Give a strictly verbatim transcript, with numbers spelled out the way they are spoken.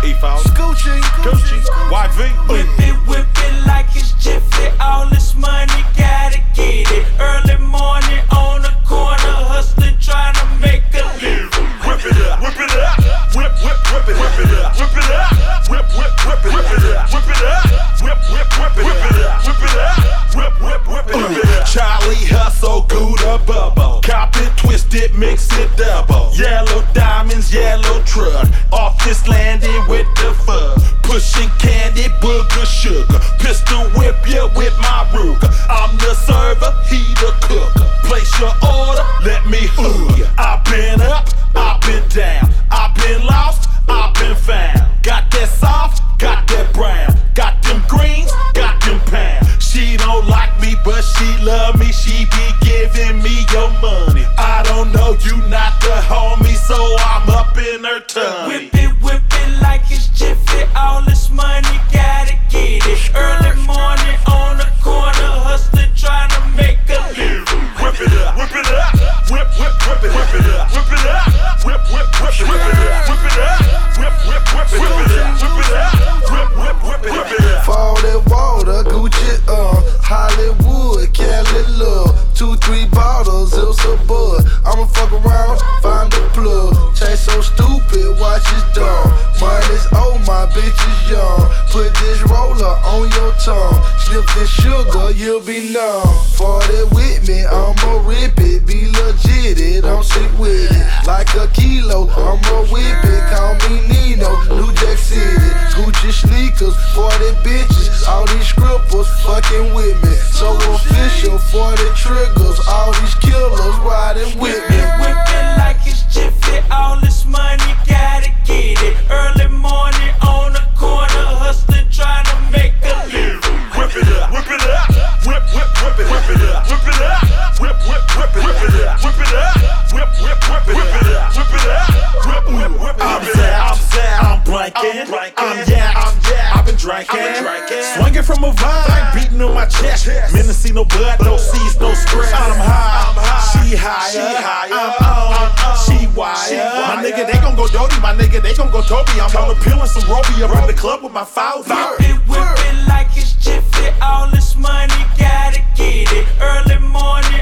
E-Falls, Gucci, Gucci, Y V. Whip it, whip it like it's Jiffy. All this money, gotta get it. Early morning on the corner, hustling, trying to make a living. Whip it up, whip it up, whip, whip, whip it, whip it up, whip it up, whip, whip, whip it, whip it up, whip it up, whip, whip, whip it, whip it up, whip it up, whip, whip, whip it, whip it up. Charlie Hustle, Gouda bubble, cop it, twist it, mix it double. Yellow diamonds, yellow truck, off this landing with the fuzz. Pushing candy, booger, sugar, pistol whip you with my Ruger. I'm the server, he the cooker. Place your order, let me hook ya. I've been up, I've been down, I've been lost, I've been found. Got that soft, got that brown, got them greens, got them pounds. She don't like me, but she love me. She be giving me your money. I don't know you not the homie, so I'm up in her tummy. Whip it, whip it like it's Jiffy. All this money, gotta get it. Early morning on the corner, hustling, trying to make a living. Whip it up, whip it up, whip, whip, whip it, whip it up, whip it up, whip, whip, whip it, whip it up, whip it up, whip, whip, whip it, whip it up, whip it up, whip, whip, whip it, whip it up. Fall that water, Gucci, uh, Hollywood, Cali love. Two, three bottles, it's a bud. I'ma fuck around, find the plug. Chase so stupid, watch his dog. Money's old, my bitch is young. Put this roller on your tongue. Sniff this sugar, you'll be numb. forty with me, I'ma rip it. Be legit, it don't sit with it. Like a kilo, I'ma whip it. Call me Nino, New Jack City. Gucci sneakers, forty bitches. All these scribbles fucking with me. So official, forty triggers. All these killers riding with me. Whip it like it's Jiffy. All this money, gotta get it. Early morning on the corner, hustling, trying to make a living. Whip it up, whip it up, whip, whip, whip it, whip it up, whip it up, whip, whip, whip it, whip it up, whip it up, whip, whip, whip it, whip it up, whip it up, whip, whip, whip it. I'm Zach, I'm Zach, I'm blanking, I'm yak, I'm yak, I've been drinking, swinging from a vine, beating on my chest. Men to see no blood, no seeds, no stress. I'm high, she higher, I'm on, she wire. My nigga, they gon' go Dodie, my nigga, they gon' go Toby. I'm on the pill and some Roby up in the club with my foul. Whip it, whip it like it's Jiffy. All this money, gotta get it. Early morning